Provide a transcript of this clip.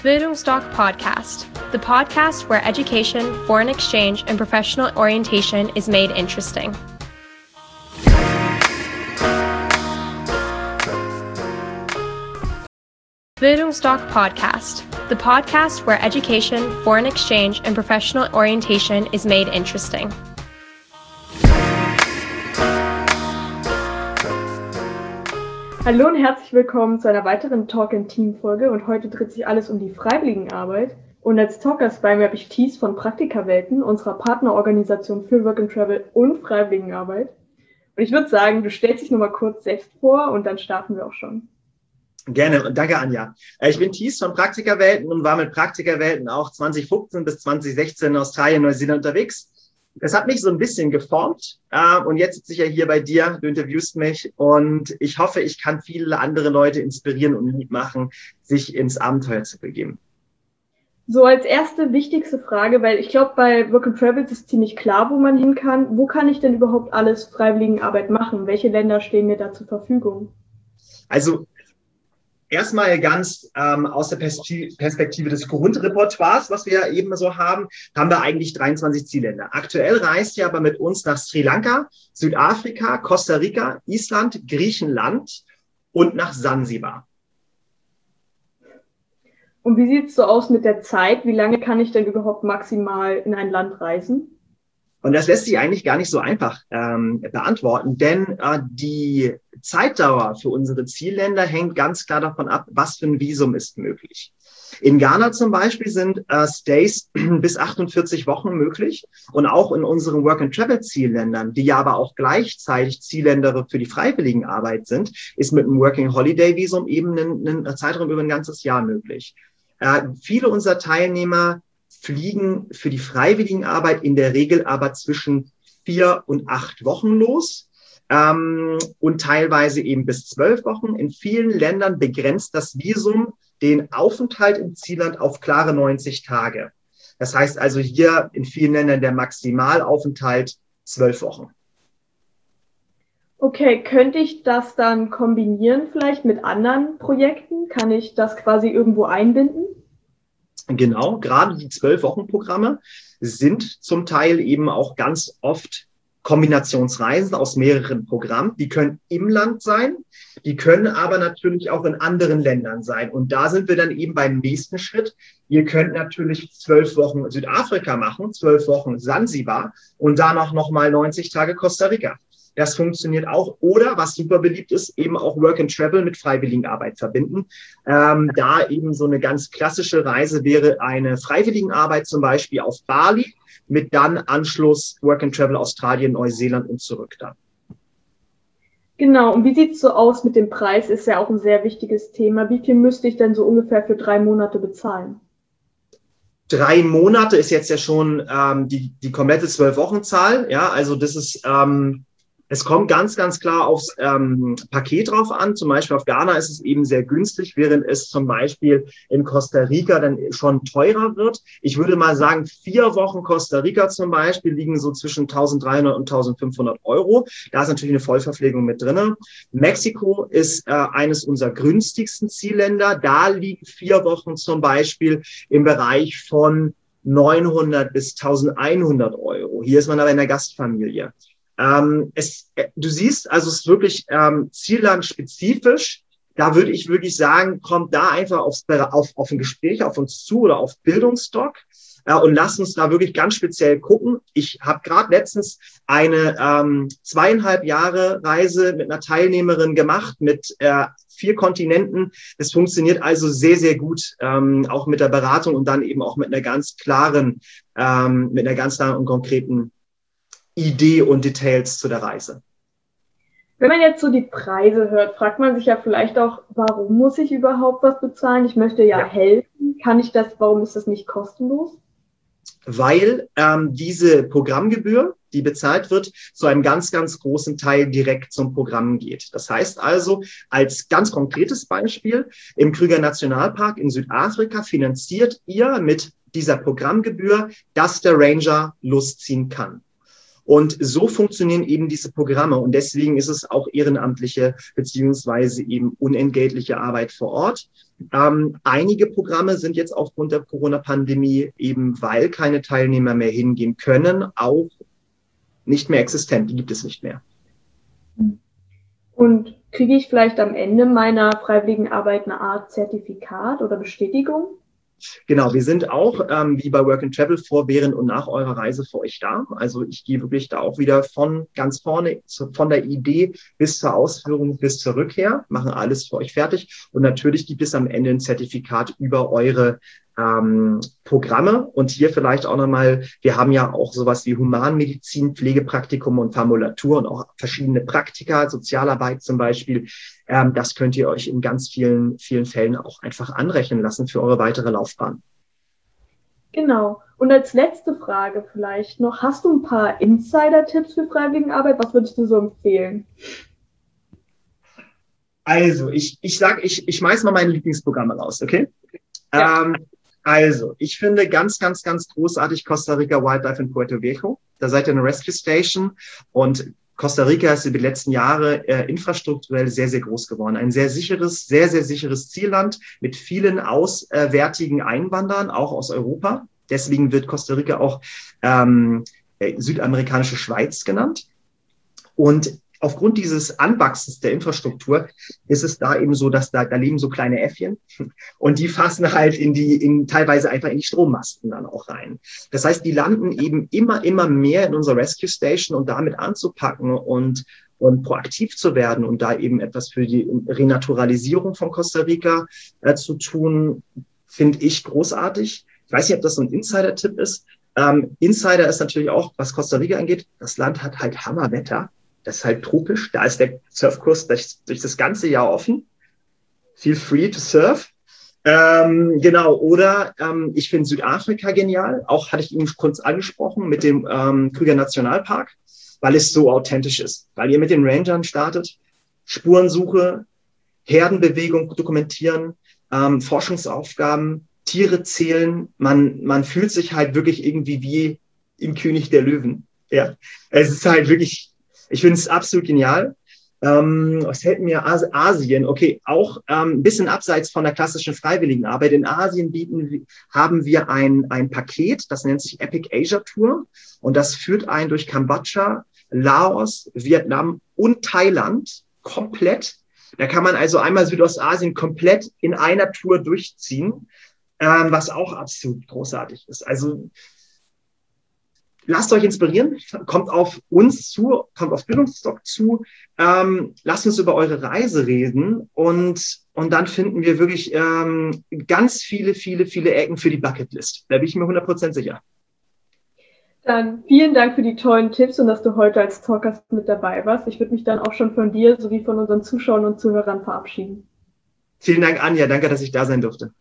Bildungsdoc Podcast, the podcast where education, foreign exchange, and professional orientation is made interesting. Bildungsdoc Podcast, the podcast where education, foreign exchange, and professional orientation is made interesting. Hallo und herzlich willkommen zu einer weiteren Talk-in-Team-Folge und heute dreht sich alles um die Freiwilligenarbeit. Und als Talkers bei mir habe ich Thies von Praktikawelten, unserer Partnerorganisation für Work and Travel und Freiwilligenarbeit. Und ich würde sagen, du stellst dich nochmal kurz selbst vor und dann starten wir auch schon. Gerne und danke, Anja. Ich bin Thies von Praktikawelten und war mit Praktikawelten auch 2015 bis 2016 in Australien, Neuseeland unterwegs. Das hat mich so ein bisschen geformt und jetzt sitze ich ja hier bei dir, du interviewst mich und ich hoffe, ich kann viele andere Leute inspirieren und Mut machen, sich ins Abenteuer zu begeben. So als erste wichtigste Frage, weil ich glaube, bei Work and Travel ist es ziemlich klar, wo man hin kann. Wo kann ich denn überhaupt alles Freiwilligenarbeit machen? Welche Länder stehen mir da zur Verfügung? Also erstmal ganz aus der Perspektive des Grundrepertoires, was wir ja eben so haben wir eigentlich 23 Zielländer. Aktuell reist ihr aber mit uns nach Sri Lanka, Südafrika, Costa Rica, Island, Griechenland und nach Sansibar. Und wie sieht es so aus mit der Zeit? Wie lange kann ich denn überhaupt maximal in ein Land reisen? Und das lässt sich eigentlich gar nicht so einfach beantworten, denn die Zeitdauer für unsere Zielländer hängt ganz klar davon ab, was für ein Visum ist möglich. In Ghana zum Beispiel sind Stays bis 48 Wochen möglich und auch in unseren Work-and-Travel-Zielländern, die ja aber auch gleichzeitig Zielländer für die Freiwilligenarbeit sind, ist mit einem Working-Holiday-Visum eben ein Zeitraum über ein ganzes Jahr möglich. Viele unserer Teilnehmer fliegen für die Freiwilligenarbeit in der Regel aber zwischen 4 und 8 Wochen los und teilweise eben bis 12 Wochen. In vielen Ländern begrenzt das Visum den Aufenthalt im Zielland auf klare 90 Tage. Das heißt also hier in vielen Ländern der Maximalaufenthalt 12 Wochen. Okay, könnte ich das dann kombinieren vielleicht mit anderen Projekten? Kann ich das quasi irgendwo einbinden? Genau, gerade die 12-Wochen-Programme sind zum Teil eben auch ganz oft Kombinationsreisen aus mehreren Programmen. Die können im Land sein, die können aber natürlich auch in anderen Ländern sein. Und da sind wir dann eben beim nächsten Schritt. Ihr könnt natürlich 12 Wochen Südafrika machen, 12 Wochen Sansibar und danach nochmal 90 Tage Costa Rica. Das funktioniert auch. Oder, was super beliebt ist, eben auch Work and Travel mit Freiwilligenarbeit verbinden. Da eben so eine ganz klassische Reise wäre eine Freiwilligenarbeit zum Beispiel auf Bali mit dann Anschluss Work and Travel Australien, Neuseeland und zurück dann. Genau. Und wie sieht es so aus mit dem Preis? Ist ja auch ein sehr wichtiges Thema. Wie viel müsste ich denn so ungefähr für 3 Monate bezahlen? 3 Monate ist jetzt ja schon die komplette 12-Wochen-Zahl. Ja, also das ist es kommt ganz, ganz klar aufs Paket drauf an. Zum Beispiel auf Ghana ist es eben sehr günstig, während es zum Beispiel in Costa Rica dann schon teurer wird. Ich würde mal sagen, 4 Wochen Costa Rica zum Beispiel liegen so zwischen 1.300 und 1.500 Euro. Da ist natürlich eine Vollverpflegung mit drin. Mexiko ist eines unserer günstigsten Zielländer. Da liegen 4 Wochen zum Beispiel im Bereich von 900 bis 1.100 Euro. Hier ist man aber in der Gastfamilie. Du siehst, also es ist wirklich ziellandspezifisch. Da würde ich wirklich sagen, kommt da einfach auf ein Gespräch auf uns zu oder auf Bildungsdoc und lasst uns da wirklich ganz speziell gucken. Ich habe gerade letztens eine 2,5 Jahre Reise mit einer Teilnehmerin gemacht mit 4 Kontinenten. Das funktioniert also sehr, sehr gut, auch mit der Beratung und dann eben auch mit einer ganz klaren und konkreten Idee und Details zu der Reise. Wenn man jetzt so die Preise hört, fragt man sich ja vielleicht auch, warum muss ich überhaupt was bezahlen? Ich möchte ja helfen. Warum ist das nicht kostenlos? Weil diese Programmgebühr, die bezahlt wird, zu einem ganz, ganz großen Teil direkt zum Programm geht. Das heißt also, als ganz konkretes Beispiel, im Kruger Nationalpark in Südafrika finanziert ihr mit dieser Programmgebühr, dass der Ranger losziehen kann. Und so funktionieren eben diese Programme. Und deswegen ist es auch ehrenamtliche beziehungsweise eben unentgeltliche Arbeit vor Ort. Einige Programme sind jetzt aufgrund der Corona-Pandemie eben, weil keine Teilnehmer mehr hingehen können, auch nicht mehr existent. Die gibt es nicht mehr. Und kriege ich vielleicht am Ende meiner freiwilligen Arbeit eine Art Zertifikat oder Bestätigung? Genau, wir sind auch wie bei Work and Travel vor, während und nach eurer Reise für euch da. Also ich gehe wirklich da auch wieder von ganz vorne, von der Idee bis zur Ausführung, bis zur Rückkehr, machen alles für euch fertig. Und natürlich gibt es am Ende ein Zertifikat über eure Programme. Und hier vielleicht auch nochmal, wir haben ja auch sowas wie Humanmedizin, Pflegepraktikum und Formulatur und auch verschiedene Praktika, Sozialarbeit zum Beispiel. Das könnt ihr euch in ganz vielen Fällen auch einfach anrechnen lassen für eure weitere Laufbahn. Genau. Und als letzte Frage vielleicht noch, hast du ein paar Insider-Tipps für Freiwilligenarbeit? Was würdest du so empfehlen? Also, ich schmeiß mal meine Lieblingsprogramme raus, okay? Ja. Also, ich finde ganz großartig Costa Rica Wildlife in Puerto Viejo. Da seid ihr eine Rescue Station und Costa Rica ist über die letzten Jahre infrastrukturell sehr groß geworden. Ein sehr sicheres Zielland mit vielen auswärtigen Einwanderern, auch aus Europa. Deswegen wird Costa Rica auch südamerikanische Schweiz genannt. Und aufgrund dieses Anwachsens der Infrastruktur ist es da eben so, dass da leben so kleine Äffchen und die fassen halt teilweise einfach in die Strommasten dann auch rein. Das heißt, die landen eben immer mehr in unserer Rescue Station und damit anzupacken und proaktiv zu werden und da eben etwas für die Renaturalisierung von Costa Rica zu tun, finde ich großartig. Ich weiß nicht, ob das so ein Insider-Tipp ist. Insider ist natürlich auch, was Costa Rica angeht, das Land hat halt Hammerwetter. Das ist halt tropisch. Da ist der Surfkurs durch das ganze Jahr offen. Feel free to surf. Genau. Oder ich finde Südafrika genial. Auch hatte ich Ihnen kurz angesprochen mit dem Krüger Nationalpark, weil es so authentisch ist. Weil ihr mit den Rangern startet, Spurensuche, Herdenbewegung dokumentieren, Forschungsaufgaben, Tiere zählen. Man fühlt sich halt wirklich irgendwie wie im König der Löwen. Ja, es ist halt wirklich. Ich finde es absolut genial. Was hält mir Asien? Okay, auch ein bisschen abseits von der klassischen Freiwilligenarbeit. In Asien haben wir ein Paket, das nennt sich Epic Asia Tour. Und das führt einen durch Kambodscha, Laos, Vietnam und Thailand komplett. Da kann man also einmal Südostasien komplett in einer Tour durchziehen, was auch absolut großartig ist. Also lasst euch inspirieren, kommt auf uns zu, kommt auf Bildungsdoc zu, lasst uns über eure Reise reden und dann finden wir wirklich ganz viele Ecken für die Bucketlist. Da bin ich mir 100% sicher. Dann vielen Dank für die tollen Tipps und dass du heute als Talkgast mit dabei warst. Ich würde mich dann auch schon von dir sowie von unseren Zuschauern und Zuhörern verabschieden. Vielen Dank, Anja. Danke, dass ich da sein durfte.